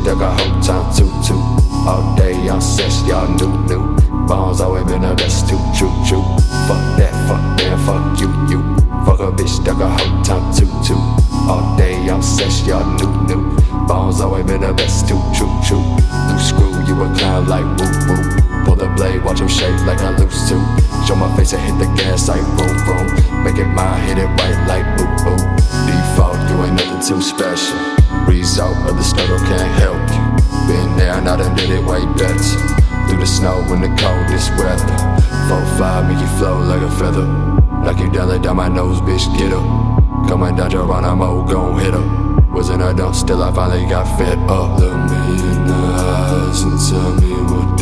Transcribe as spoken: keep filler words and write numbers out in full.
stuck a whole time too too. All day on sex, y'all new new. Bones always been the best too, true true. Fuck that, fuck that, fuck you you. Fuck a bitch, stuck a whole time too too. All day on sex, y'all new new. Bones always been the best too, true true. Loose screw, you a clown like woo woo. Pull the blade, watch him shake like I lose too. Show my face and hit the gas like boom boom. Make it mine, hit it right like boo boo. Default, you ain't nothing too special. Result of the struggle can't help you. Been there and I done did it way better. Through the snow in the coldest weather. Four five make you flow like a feather. Like you down, down my nose, bitch, get up. Coming down Geronimo, gon' hit her. Wasn't I dumb, still I finally got fed up. Look me in the eyes and tell me what